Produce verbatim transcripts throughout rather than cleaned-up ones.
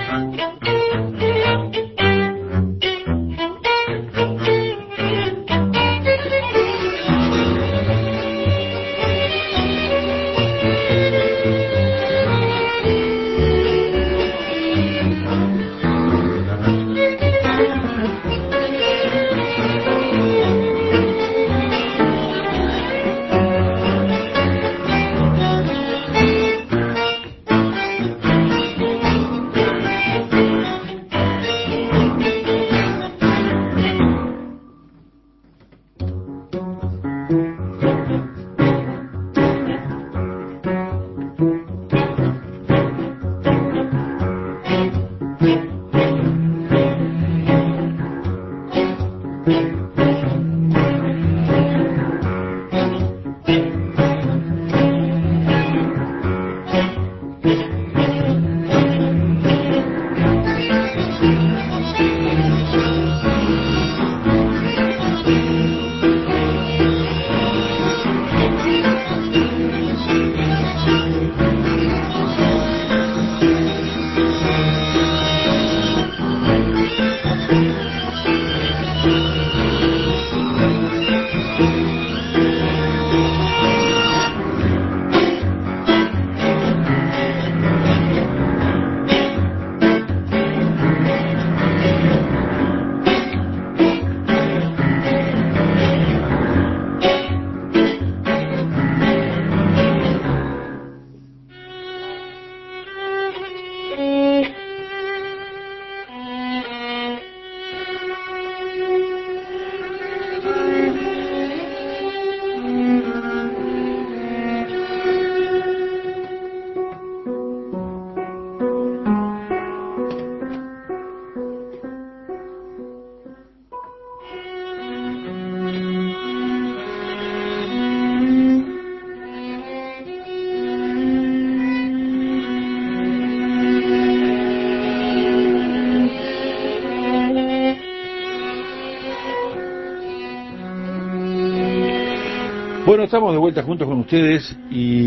Bueno, estamos de vuelta juntos con ustedes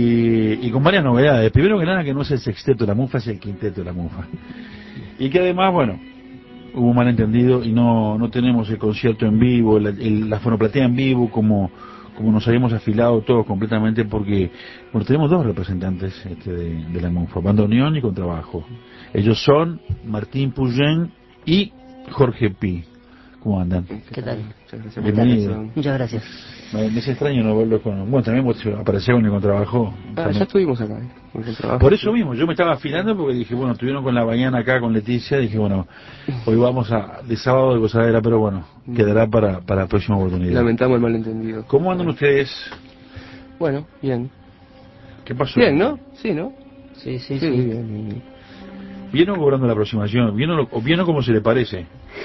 y, y con varias novedades. Primero que nada, que no es el sexteto de la Mufa, es el quinteto de la Mufa. Y que además, bueno, hubo un malentendido y no no tenemos el concierto en vivo, la, el, la fonoplatea en vivo, como como nos habíamos afilado todos completamente, porque bueno, tenemos dos representantes este, de, de la Mufa, bandoneón y contrabajo. Ellos son Martín Puyén y Jorge Pi. ¿Cómo andan? ¿Qué tal? Muchas gracias. Bienvenido. Muchas gracias. Me, me es extraño no verlos con... Bueno, también vos apareció con el contrabajo. Ah, También. ya estuvimos acá, ¿eh? Con el trabajo. Por eso mismo, yo me estaba afilando porque dije, bueno, estuvieron con la mañana acá con Leticia, dije, bueno, hoy vamos a de sábado de gozadera, pero bueno, quedará para, para la próxima oportunidad. Lamentamos el malentendido. ¿Cómo andan ustedes? Bueno, bien. ¿Qué pasó? Bien, ¿no? Sí, ¿no? Sí, sí, Sí, sí. bien, bien, bien. ¿Vieron cobrando la aproximación? ¿Vieron, o vieron cómo se le parece?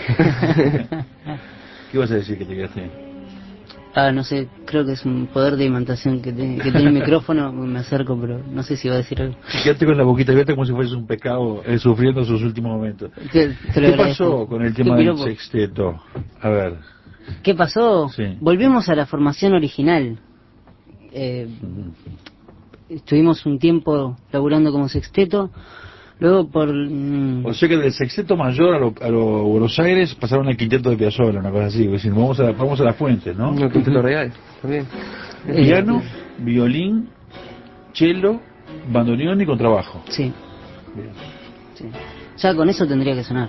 ¿Qué vas a decir que te quedaste? Ah, no sé, creo que es un poder de imantación que, te, que tiene el micrófono, me acerco, pero no sé si va a decir algo. Quédate con la boquita abierta como si fuese un pecado, eh, sufriendo sus últimos momentos. Te, te ¿Qué lo pasó agradezco. con el ¿Qué tema del piropo? sexteto? A ver. ¿Qué pasó? Sí. Volvimos a la formación original. Eh, estuvimos un tiempo laburando como sexteto, luego por... Mm, O sea que del sexteto mayor a lo, a lo Buenos Aires pasaron al quinteto de Piazzolla, una cosa así. Decir, vamos a la, vamos a la fuente, ¿no? No, quinteto real, también. Piano, violín, cello, bandoneón y contrabajo. sí, Bien. sí. Ya con eso tendría que sonar.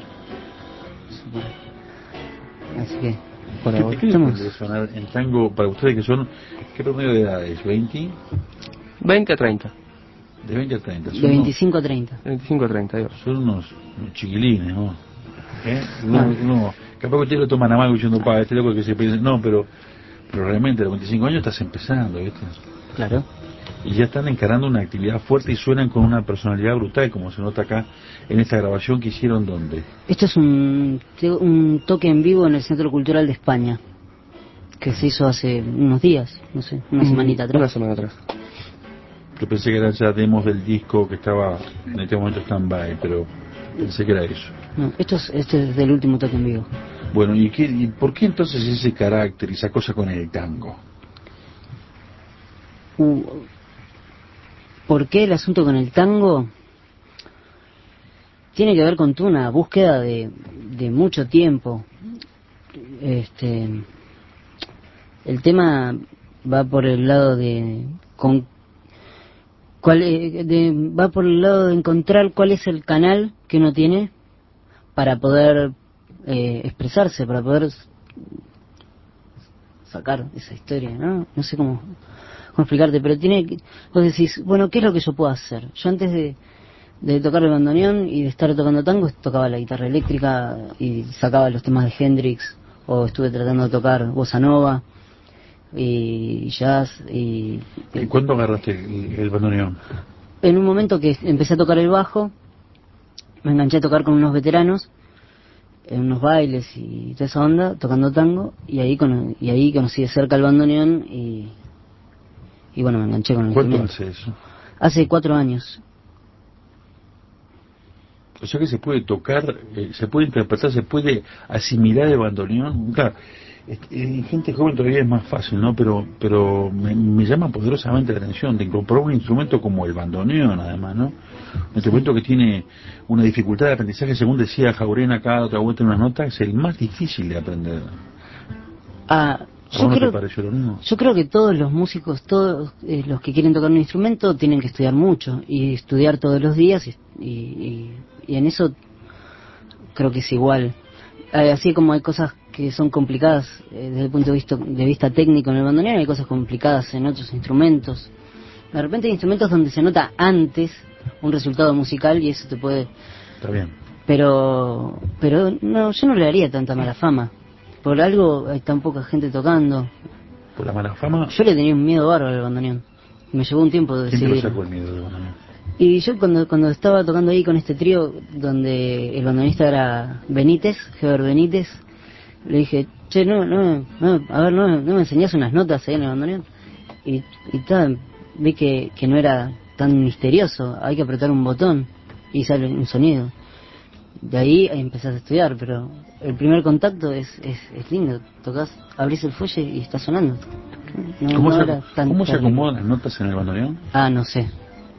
Así que... Por ¿Qué, ahora. ¿Qué Estamos- depende de sonar en tango para ustedes que son, qué promedio de edades? ¿veinte? veinte a treinta. De veinte a treinta. Son De veinticinco a treinta. veinticinco a treinta, Dios. Unos, son unos, unos chiquilines, ¿no? ¿Eh? Uno, uno, capaz que ustedes lo toman a mal diciendo, pa, este loco que se piensa, no, pero, pero realmente a los veinticinco años estás empezando, ¿viste? Claro. Y ya están encarando una actividad fuerte y suenan con una personalidad brutal, como se nota acá en esta grabación que hicieron. ¿Dónde? Esto es un, un toque en vivo en el Centro Cultural de España, que se hizo hace unos días, no sé, una Mm, semanita atrás. Una semana atrás. Yo pensé que eran ya demos del disco que estaba en este momento stand-by, pero pensé que era eso. No, esto es, este es del último toque en vivo. Bueno, ¿y, qué, y por qué entonces ese carácter y esa cosa con el tango? Uh, ¿Por qué el asunto con el tango? tiene que ver con toda una búsqueda de, de mucho tiempo. Este, el tema va por el lado de, con, cuál, de va por el lado de encontrar cuál es el canal que uno tiene para poder eh, expresarse, para poder sacar esa historia, ¿no? No sé cómo, cómo explicarte, pero tiene que, vos decís, bueno, ¿qué es lo que yo puedo hacer? Yo antes de, de tocar el bandoneón y de estar tocando tango, tocaba la guitarra eléctrica y sacaba los temas de Hendrix, o estuve tratando de tocar bossa nova y jazz y... ¿Y cuándo agarraste el, el bandoneón? En un momento que empecé a tocar el bajo, me enganché a tocar con unos veteranos en unos bailes y toda esa onda, tocando tango, y ahí con, y ahí conocí de cerca el bandoneón y, y bueno, me enganché con el ¿Cuánto instrumento. hace eso? Hace cuatro años. O sea que se puede tocar, eh, se puede interpretar, se puede asimilar el bandoneón. Claro, en gente joven todavía es más fácil, ¿no? Pero pero me, me llama poderosamente la atención de incorporar un instrumento como el bandoneón, además, ¿no? Un instrumento que tiene una dificultad de aprendizaje, según decía Jaurena cada otra vuelta en una nota, es el más difícil de aprender. Ah, ¿A yo vos no creo, te pareció lo mismo? yo creo que todos los músicos, todos eh, los que quieren tocar un instrumento, tienen que estudiar mucho y estudiar todos los días y, y, y, y en eso creo que es igual. Eh, así como hay cosas que son complicadas eh, desde el punto de vista, de vista técnico en el bandoneón, hay cosas complicadas en otros instrumentos. De repente hay instrumentos donde se nota antes un resultado musical y eso te puede... Está bien. Pero pero no, yo no le daría tanta mala fama. Por algo hay tan poca gente tocando. Por la mala fama, Yo le tenía un miedo bárbaro al bandoneón. Me llevó un tiempo de ¿quién te lo decidir. sacó el miedo del bandoneón? Y yo cuando cuando estaba tocando ahí con este trío, donde el bandoneonista era Benítez, Heber Benítez, le dije, che, no, no, no a ver, no, no me enseñás unas notas ahí en el bandoneón. Y, y tal, vi que, que no era tan misterioso, hay que apretar un botón y sale un sonido. De ahí empezás a estudiar, pero el primer contacto es, es, es lindo, tocas, abrís el fuelle y está sonando. No, ¿Cómo, no se, era tan ¿cómo se terrible. acomodan las notas en el bandoneón? Ah, no sé.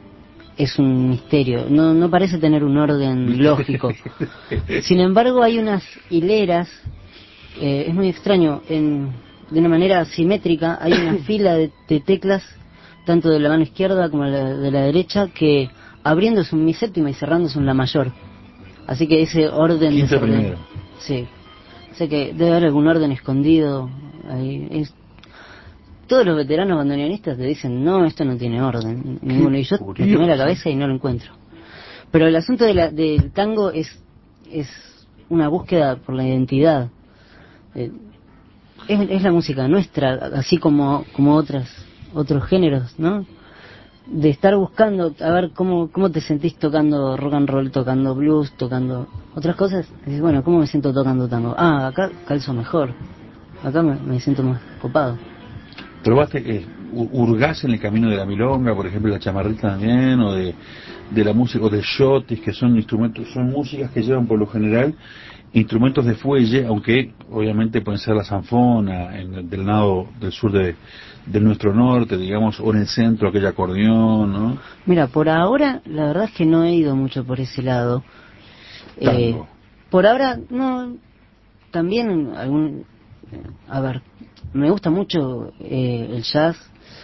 Es un misterio. No, no parece tener un orden lógico. Sin embargo, hay unas hileras. Eh, es muy extraño. En, de una manera simétrica, hay una fila de, de teclas, tanto de la mano izquierda como de la, de la derecha, que abriendo es un mi séptima y cerrando es un la mayor. Así que ese orden Quinta desordenado. primero. Sí. O sea que debe haber algún orden escondido. Ahí. Es, todos los veteranos bandoneonistas te dicen, no, esto no tiene orden. Ninguno. Y yo me tomé la cabeza y no lo encuentro. Pero el asunto de la, del tango es, es una búsqueda por la identidad. Eh, es, es la música nuestra, así como, como otras, otros géneros, ¿no? De estar buscando, a ver cómo, cómo te sentís tocando rock and roll, tocando blues, tocando otras cosas. Dices, bueno, ¿cómo me siento tocando tango? Ah, acá calzo mejor. Acá me, me siento más copado. ¿Probaste que hurgás en el camino de la milonga, por ejemplo, la chamarrita también, o de, de la música, o de shotis, que son instrumentos, son músicas que llevan por lo general instrumentos de fuelle, aunque obviamente pueden ser la zanfona, en el, del lado del sur de, de nuestro norte, digamos, o en el centro aquel acordeón, ¿no? Mira, por ahora, la verdad es que no he ido mucho por ese lado. Tango. Eh, por ahora, no, también algún, a ver, me gusta mucho eh, el jazz,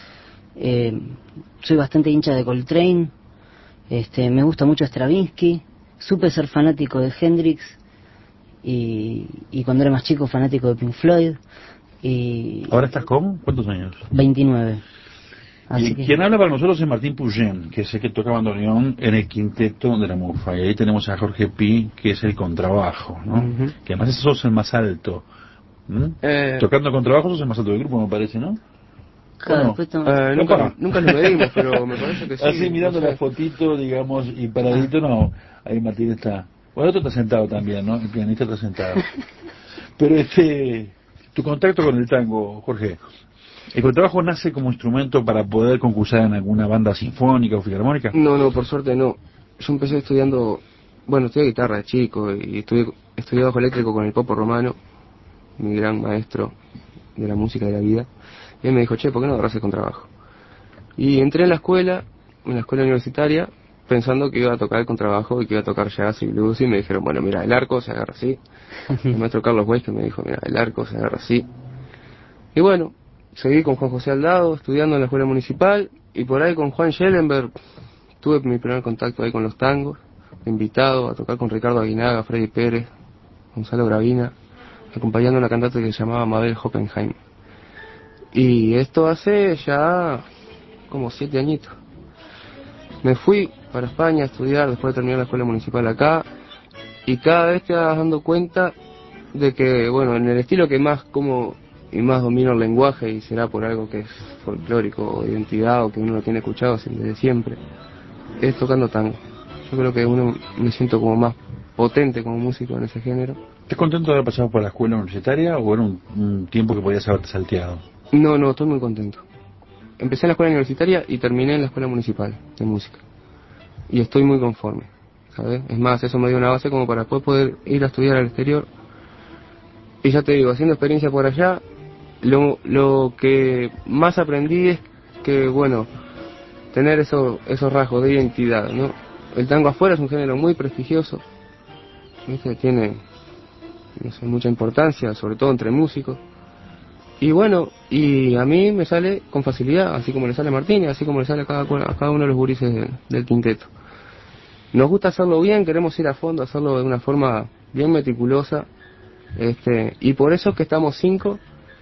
eh, soy bastante hincha de Coltrane, este, me gusta mucho Stravinsky, supe ser fanático de Hendrix y, y cuando era más chico fanático de Pink Floyd. Y ¿Ahora estás con? ¿Cuántos años? veintinueve. Así Y que... quien habla para nosotros es Martín Pugén, que es el que toca bandoneón en el quinteto de la Mufa. Y ahí tenemos a Jorge Pi, que es el contrabajo, ¿no? Uh-huh. Que además sos el más alto. ¿Mm? Eh, Tocando contrabajo sos el más alto del grupo, me parece, ¿no? Claro, no? después tomo- eh, nunca, nunca lo medimos, pero me parece que sí. Así mirando no sé. la fotito, digamos, y paradito, no. Ahí Martín está. Bueno, otro está sentado también, ¿no? El pianista está sentado. Pero este, tu contacto con el tango, Jorge, ¿el contrabajo nace como instrumento para poder concursar en alguna banda sinfónica o filarmónica? No, no, por suerte no. Yo empecé estudiando, bueno, estudié guitarra de chico y estudié, estudié bajo eléctrico con el Popo Romano, mi gran maestro de la música de la vida. Y él me dijo, che, ¿por qué no agarras el contrabajo? Y entré en la escuela, en la escuela universitaria, pensando que iba a tocar el contrabajo y que iba a tocar jazz y blues, y me dijeron, bueno, mira, el arco se agarra así. El maestro Carlos Weiss que me dijo, mira, el arco se agarra así. Y bueno, seguí con Juan José Aldado, estudiando en la escuela municipal, y por ahí con Juan Schellenberg tuve mi primer contacto ahí con los tangos, invitado a tocar con Ricardo Aguinaga, Freddy Pérez, Gonzalo Gravina, acompañando a una cantante que se llamaba Mabel Hoppenheim. Y esto hace ya como siete añitos. Me fui para España a estudiar después de terminar la escuela municipal acá, y cada vez te vas dando cuenta de que, bueno, en el estilo que más como y más domino el lenguaje, y será por algo que es folclórico o identidad o que uno lo tiene escuchado desde siempre, es tocando tango. Yo creo que uno me siento como más potente como músico en ese género. ¿Estás contento de haber pasado por la escuela universitaria o era un, un tiempo que podías haberte salteado? No, no, estoy muy contento. Empecé en la escuela universitaria y terminé en la escuela municipal de música. Y estoy muy conforme, ¿sabes? Es más, eso me dio una base como para después poder ir a estudiar al exterior. Y ya te digo, haciendo experiencia por allá, lo, lo que más aprendí es que, bueno, tener eso, esos rasgos de identidad, ¿no? El tango afuera es un género muy prestigioso, ¿viste? Tiene, no sé, mucha importancia, sobre todo entre músicos. Y bueno, y a mí me sale con facilidad, así como le sale a Martín, así como le sale a cada, a cada uno de los gurises de, del quinteto. Nos gusta hacerlo bien, queremos ir a fondo, hacerlo de una forma bien meticulosa, este, y por eso es que estamos cinco,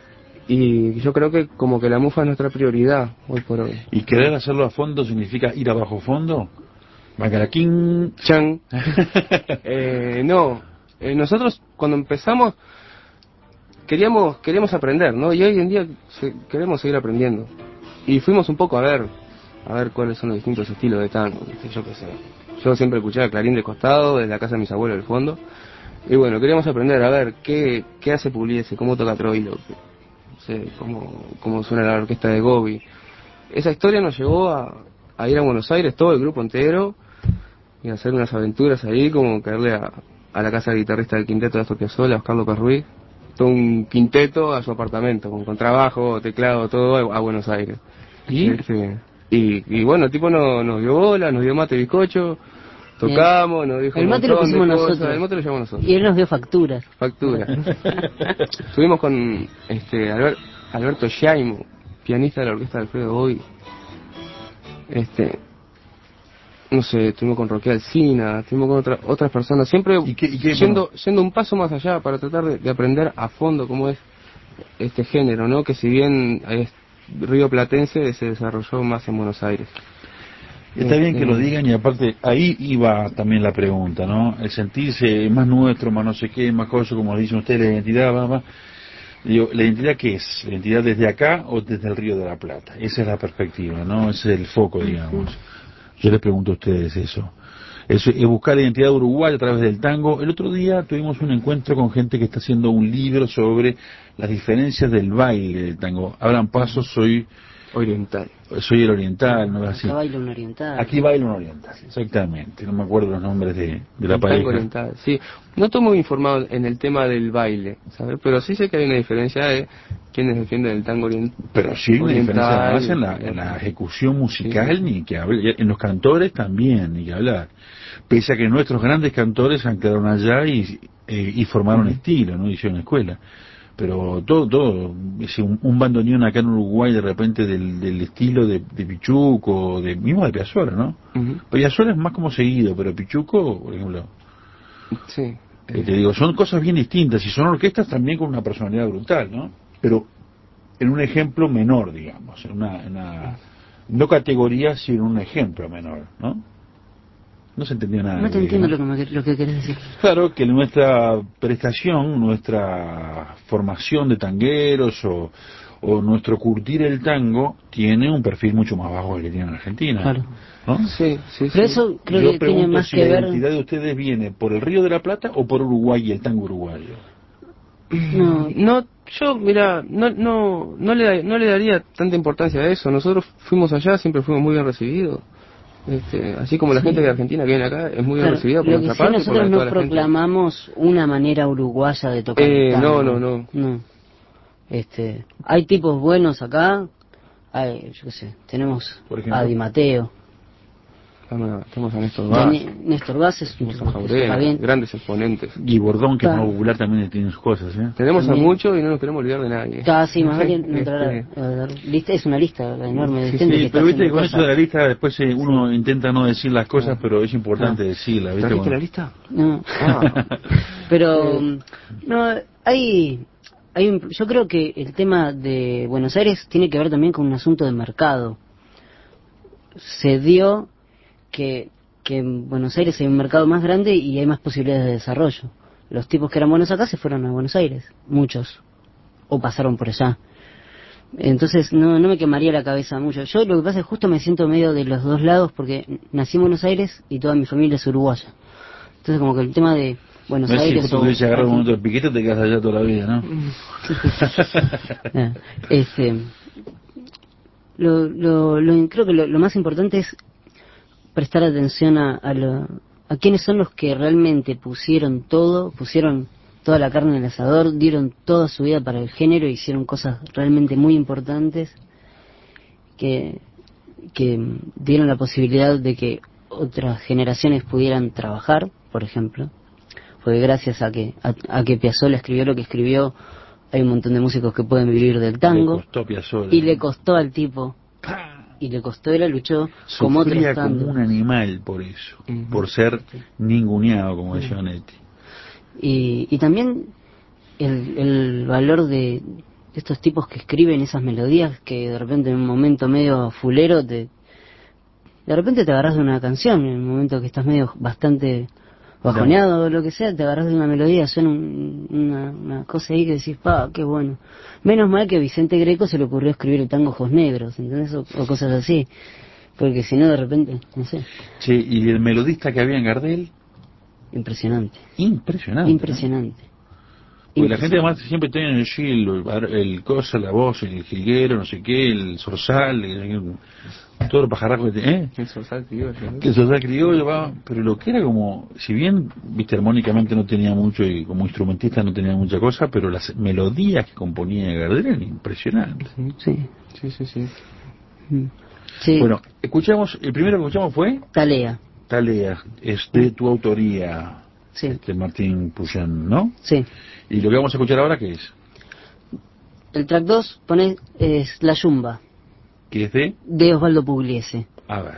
y yo creo que como que la mufa es nuestra prioridad hoy por hoy. ¿Y querer hacerlo a fondo significa ir a bajo fondo? Macaraquín. Chan. eh, no, eh, nosotros cuando empezamos queríamos queríamos aprender, ¿no? Y hoy en día se, queremos seguir aprendiendo. Y fuimos un poco a ver a ver cuáles son los distintos estilos de tango, ¿viste? Yo qué sé. Yo siempre escuchaba Clarín de costado, desde la casa de mis abuelos del fondo. Y bueno, queríamos aprender a ver qué, qué hace Pugliese, cómo toca Troilo, no sé, cómo, cómo suena la orquesta de Gobi. Esa historia nos llevó a, a ir a Buenos Aires, todo el grupo entero, y a hacer unas aventuras ahí, como caerle a, a la casa del guitarrista del quinteto de Astor Piazzolla, Oscar López Ruiz, todo un quinteto a su apartamento, con contrabajo, teclado, todo a, a Buenos Aires. ¿Y? Este, y, y bueno, el tipo no, nos dio bola, nos dio mate bizcocho, tocamos, nos dijo el un mate lo montón de pusimos cosas, nosotros. el mate lo llevamos nosotros. Y él nos dio facturas. Factura. Estuvimos con este Albert, Alberto Yaimo, pianista de la orquesta de Alfredo Boy. Este, no sé, estuvimos con Roque Alsina, estuvimos con otra, otras personas, siempre ¿Y qué, y qué, yendo, bueno, yendo un paso más allá para tratar de, de aprender a fondo cómo es este género, ¿no? Que si bien es río platense, se desarrolló más en Buenos Aires. Está bien que lo Este, digan, y aparte ahí iba también la pregunta, ¿no? El sentirse más nuestro, más no sé qué, más cosas, como dicen ustedes, la identidad, va, va. Digo, ¿la identidad qué es? ¿La identidad desde acá o desde el Río de la Plata? Esa es la perspectiva, ¿no? Ese es el foco, digamos. Yo les pregunto a ustedes eso. Es, es buscar la identidad uruguaya a través del tango. El otro día tuvimos un encuentro con gente que está haciendo un libro sobre las diferencias del baile del tango. Abran paso, soy oriental. soy el oriental, ¿no es así? Acá baila un oriental. Aquí baila un oriental, exactamente. No me acuerdo los nombres de, de la El pareja. tango oriental, sí. No estoy muy informado en el tema del baile, ¿sabes? Pero sí sé que hay una diferencia de quienes defienden el tango orient Pero sí, una oriental. diferencia además en la, en la ejecución musical, sí, ni que hablar. En los cantores también, ni que hablar. Pese a que nuestros grandes cantores se anclaron allá y, eh, y formaron uh-huh. estilo, ¿no? Hicieron escuela. Pero todo, todo, es un, un bandoneón acá en Uruguay de repente del, del estilo de, de Pichuco, de, mismo de Piazzolla, ¿no? Uh-huh. Piazzolla es más como seguido, pero Pichuco, por ejemplo, sí, eh. eh, te digo, son cosas bien distintas y son orquestas también con una personalidad brutal, ¿no? Pero en un ejemplo menor, digamos, en una, en una no categoría, sino un ejemplo menor, ¿no? No se entendió nada. No te entiendo lo que, me, lo que querés decir. Claro, que nuestra prestación, nuestra formación de tangueros o, o nuestro curtir el tango tiene un perfil mucho más bajo que el que tiene en Argentina. Claro. ¿No? Sí, sí, Pero sí. eso creo Yo que pregunto tiene más si que la ver... identidad de ustedes viene por el Río de la Plata o por Uruguay y el tango uruguayo. No, no, yo, mira, no, no, no le, no le daría tanta importancia a eso. Nosotros fuimos allá, siempre fuimos muy bien recibidos. Este, así como la sí. gente de Argentina que viene acá es muy bien claro, recibida por lo nuestra que parte. Sí, nosotros por no proclamamos gente. Una manera uruguaya de tocar eh, el tango. No, no, no. No. Este, hay tipos buenos acá. Hay, yo qué sé, tenemos a Di Mateo. Estamos, estamos a Néstor Ya Vaz, Né- Néstor Vaz es un estamos a tipo que toca Jaurena, bien. grandes exponentes. Y Bordón, que es Claro. más popular, también tiene sus cosas, ¿eh? Tenemos También. a muchos y no nos queremos olvidar de nadie. Casi más vale no Este, entrar a, a dar lista, es una lista enorme de Sí, gente Sí, que está pero viste que haciendo con eso de la cosas. lista después eh, uno intenta no decir las cosas, Ah. pero es importante Ah. decirlas, ¿viste? ¿Trajiste Cuando- la lista? No. Ah. Pero Eh. no hay hay un- yo creo que el tema de Buenos Aires tiene que ver también con un asunto de mercado. Se dio que que en Buenos Aires hay un mercado más grande y hay más posibilidades de desarrollo. Los tipos que eran buenos acá se fueron a Buenos Aires, muchos, o pasaron por allá. Entonces no no me quemaría la cabeza mucho. Yo lo que pasa es que justo me siento medio de los dos lados porque nací en Buenos Aires y toda mi familia es uruguaya. Entonces como que el tema de Buenos No es si Aires justo o te hubiese agarrado un momento de piquete, te quedas allá toda la vida, ¿no? Ah, este lo, lo, lo- creo que lo, lo más importante es prestar atención a, a, lo, a quiénes son los que realmente pusieron todo, pusieron toda la carne en el asador, dieron toda su vida para el género, hicieron cosas realmente muy importantes que, que dieron la posibilidad de que otras generaciones pudieran trabajar, por ejemplo, porque gracias a que a, a que Piazzolla escribió lo que escribió, hay un montón de músicos que pueden vivir del tango. Le costó Piazzolla. Y le costó al tipo, y le costó, él luchó como otros Sufría como tantos. un animal por eso, Ujú. por ser ninguneado, como decía Netti. Y, y también el, el valor de, de estos tipos que escriben esas melodías que de repente en un momento medio fulero te de repente te agarras de una canción, en un momento que estás medio bastante bajoneado o lo que sea, te agarras de una melodía, suena un- una, una cosa ahí que decís, pa, qué bueno. Menos mal que a Vicente Greco se le ocurrió escribir el tango Ojos Negros, ¿entendés? O, o cosas así, porque si no de repente, no sé, Sí, y el melodista que había en Gardel, impresionante, impresionante. ¿no? impresionante. Porque la gente Impresionante. además siempre tiene el el, el cosa, la voz, el jilguero, no sé qué, el zorzal, el- todo el pajarraco que tiene, ¿eh? El Sorsal criollo, ¿no? Que el zorzal criollo, va, pero lo que era como, si bien, viste, armónicamente no tenía mucho y como instrumentista no tenía mucha cosa, pero las melodías que componía Gardel eran impresionantes. Sí. Sí, sí, sí. Mm. Sí. Bueno, escuchamos, el primero que escuchamos fue Talea. Talea, es de tu autoría, Sí. este Martín Puyán, ¿no? Sí. Y lo que vamos a escuchar ahora, ¿qué es? El track dos pone es La Yumba, ¿Qué es de? de Osvaldo Pugliese. A ver.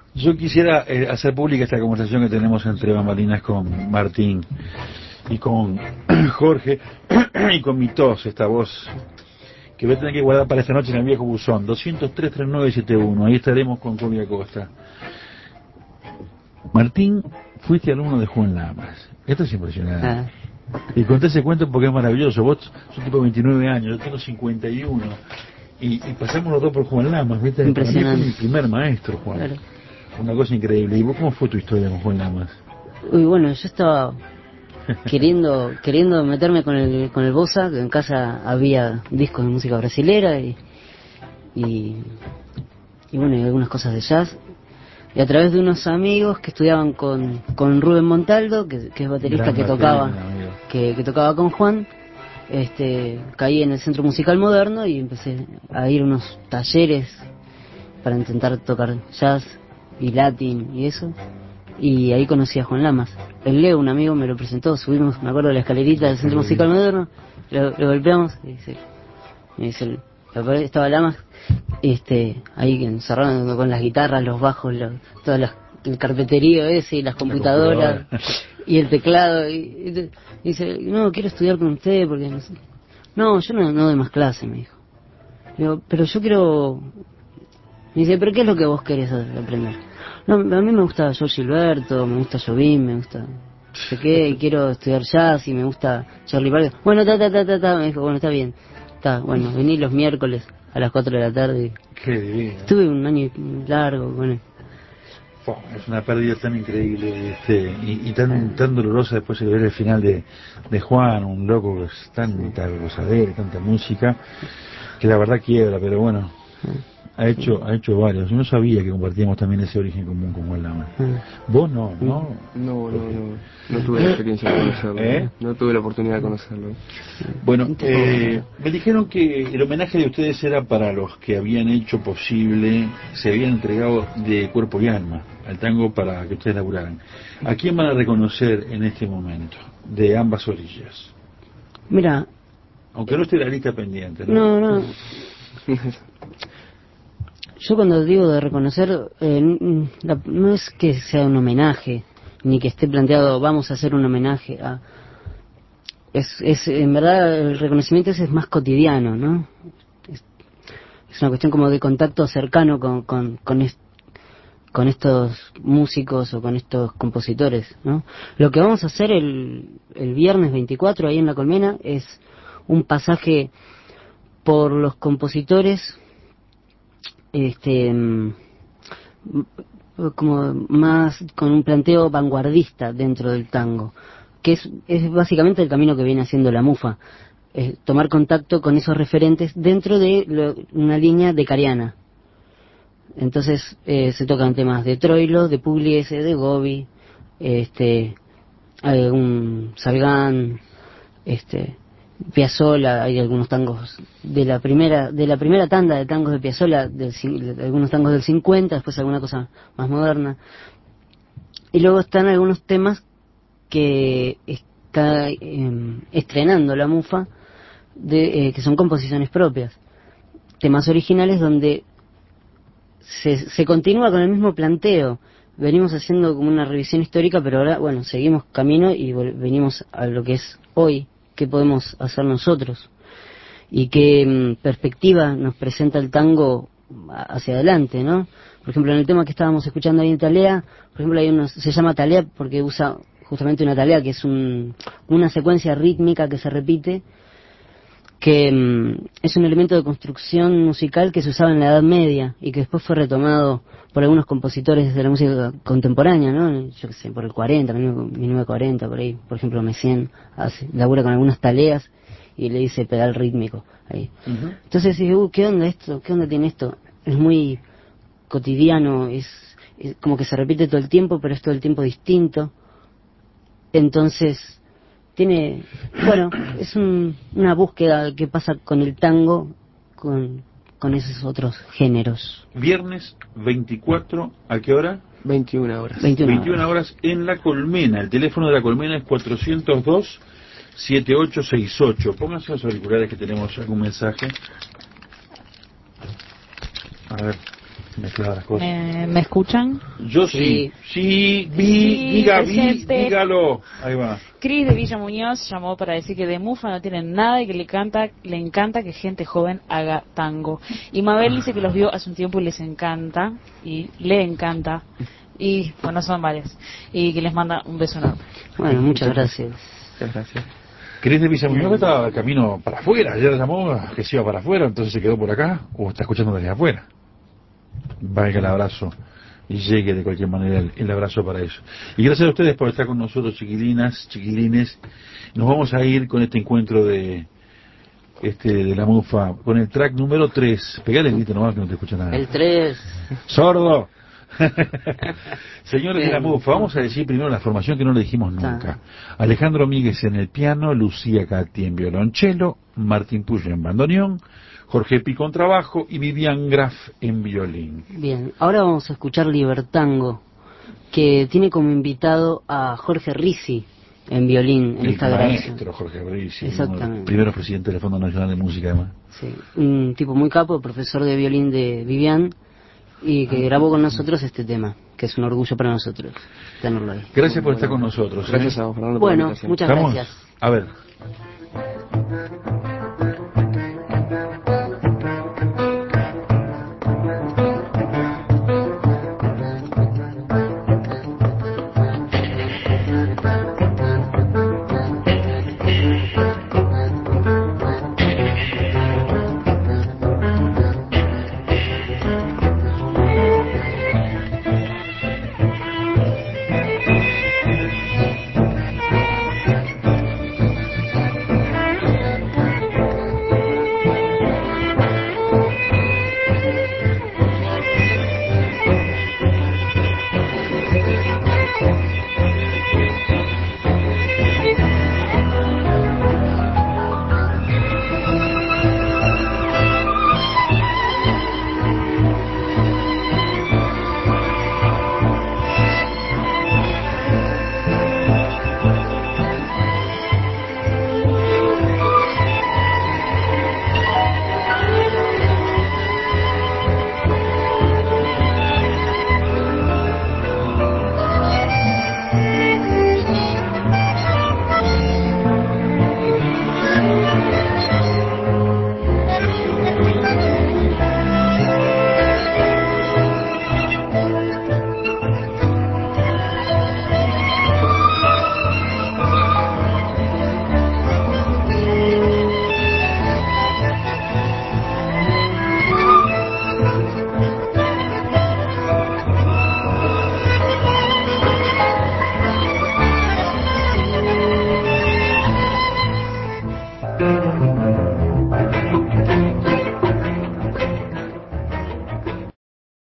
Yo quisiera eh, hacer pública esta conversación que tenemos entre bambalinas con Martín y con Jorge y con mi tos, esta voz que voy a tener que guardar para esta noche en el viejo buzón, doscientos tres, treinta y nueve setenta y uno. Ahí estaremos con Cumbia Costa. Martín, fuiste alumno de Juan Lamas. Esto es impresionante. Ah. Y conté ese cuento porque es maravilloso. Vos sos tipo veintinueve años, yo tengo cincuenta y uno. Y, y pasamos los dos por Juan Lamas, ¿viste? Impresionante. Para mí fue mi primer maestro, Juan. Claro. Una cosa increíble. ¿Y vos cómo fue tu historia con Juan Lamas? Uy, bueno, yo estaba queriendo queriendo meterme con el con el bossa, que en casa había discos de música brasilera y y, y bueno, y algunas cosas de jazz. Y a través de unos amigos que estudiaban con, con Rubén Montaldo, que, que es baterista, Gran que tocaba que, que tocaba con Juan, este caí en el Centro Musical Moderno y empecé a ir a unos talleres para intentar tocar jazz y latín y eso. Y ahí conocí a Juan Lamas. El Leo, un amigo, me lo presentó, subimos, me acuerdo, de la escalerita del Centro Musical Moderno, lo, lo golpeamos y dice, y dice, estaba Lamas, este, ahí encerrado con las guitarras, los bajos, los, todas las, el carpeterío ese y las computadoras la y el teclado, y, y, y dice, no, quiero estudiar con usted porque no sé. No, yo no, no doy más clase, me dijo. Digo, pero yo quiero... Me dice, ¿pero qué es lo que vos querés aprender? No, a mí me gusta George Gilberto, me gusta Jobim, me gusta no sé qué, y quiero estudiar jazz y me gusta Charlie Parker. Bueno, ta, ta, ta, ta, ta, me dijo, bueno, está bien. Está, bueno, vení los miércoles a las cuatro de la tarde. Qué divino. Estuve un año largo con él. Oh, es una pérdida tan increíble este, y, y tan tan dolorosa después de ver el final de, de Juan, un loco que es tanta gozadera, tanta música, que la verdad quiebra, pero bueno, ha hecho ha hecho varios. Yo no sabía que compartíamos también ese origen común con Juan Lamas. Vos no, ¿no? No, no, no, no tuve la experiencia de conocerlo, ¿Eh? no tuve la oportunidad de conocerlo. Bueno, eh, me dijeron que el homenaje de ustedes era para los que habían hecho posible, se habían entregado de cuerpo y alma al tango para que ustedes laburaran. ¿A quién van a reconocer en este momento, de ambas orillas? Mira, aunque no esté la lista pendiente, ¿no? No, no. Yo cuando digo de reconocer, eh, la, no es que sea un homenaje, ni que esté planteado, vamos a hacer un homenaje a... Es, es en verdad, el reconocimiento ese es más cotidiano, ¿no? Es, es una cuestión como de contacto cercano con, con, con, est, con estos músicos o con estos compositores, ¿no? Lo que vamos a hacer el, el viernes veinticuatro ahí en La Colmena es un pasaje por los compositores este como más con un planteo vanguardista dentro del tango, que es, es básicamente el camino que viene haciendo la Mufa, es tomar contacto con esos referentes dentro de lo, una línea decariana. Entonces eh, se tocan temas de Troilo, de Pugliese, de Gobi, este hay un Salgán, este Piazzolla, hay algunos tangos de la primera de la primera tanda de tangos de Piazzolla, del, de algunos tangos del cincuenta, después alguna cosa más moderna. Y luego están algunos temas que está eh, estrenando la Mufa, de, eh, que son composiciones propias, temas originales donde se, se continúa con el mismo planteo. Venimos haciendo como una revisión histórica, pero ahora, bueno, seguimos camino y venimos a lo que es hoy. ¿Qué podemos hacer nosotros? Y qué mmm, perspectiva nos presenta el tango hacia adelante, ¿no? Por ejemplo, en el tema que estábamos escuchando ahí en Talea, por ejemplo, hay unos, se llama Talea porque usa justamente una talea, que es un, una secuencia rítmica que se repite, que mmm, es un elemento de construcción musical que se usaba en la Edad Media y que después fue retomado por algunos compositores de la música contemporánea, ¿no? Yo qué sé, por el cuarenta, mil novecientos cuarenta, por ahí. Por ejemplo, Messiaen hace, labura con algunas taleas y le dice pedal rítmico ahí. Uh-huh. Entonces dice, uh, ¿qué onda esto? ¿Qué onda tiene esto? Es muy cotidiano, es, es como que se repite todo el tiempo, pero es todo el tiempo distinto. Entonces tiene, bueno, es un, una búsqueda que pasa con el tango, con, con esos otros géneros. Viernes veinticuatro, ¿a qué hora? veintiuna horas. veintiuna, veintiuna horas en La Colmena. El teléfono de La Colmena es cuatrocientos dos, setenta y ocho sesenta y ocho. Pónganse los auriculares que tenemos algún mensaje. A ver. mezclaba las cosas. ¿Me, ¿me escuchan? Yo sí, sí, vi, Sí, diga, vi, presente. dígalo. Ahí va. Cris de Villa Muñoz llamó para decir que de Mufa no tienen nada y que le encanta, le encanta que gente joven haga tango. Y Mabel dice que los vio hace un tiempo y les encanta, y le encanta, y bueno, son varias, y que les manda un beso enorme. Bueno, muchas gracias. Muchas gracias. Cris de Villa Muñoz estaba de camino para afuera, ayer llamó que se iba para afuera, entonces se quedó por acá, o está escuchando desde afuera. Valga el abrazo y llegue de cualquier manera el, el abrazo para eso. Y gracias a ustedes por estar con nosotros, chiquilinas, chiquilines. Nos vamos a ir con este encuentro de este de la Mufa, con el track número tres. Pegale el grito nomás que no te escucha nada. El tres. ¡Sordo! Señores de la Mufa, vamos a decir primero la formación que no le dijimos nunca. Alejandro Míguez en el piano, Lucía Cati en violonchelo, Martín Puyo en bandoneón, Jorge Pico en trabajo y Vivian Graf en violín. Bien, ahora vamos a escuchar Libertango, que tiene como invitado a Jorge Ricci en violín en El esta grabación. maestro Jorge Ricci, Exactamente. primero presidente del Fondo Nacional de Música, además. Sí, un tipo muy capo, profesor de violín de Vivian, y que grabó con nosotros este tema, que es un orgullo para nosotros tenerlo ahí. Gracias por estar con nosotros. ¿eh? Gracias a vos, Fernando, por la Bueno, invitación. muchas ¿Estamos? gracias. A ver.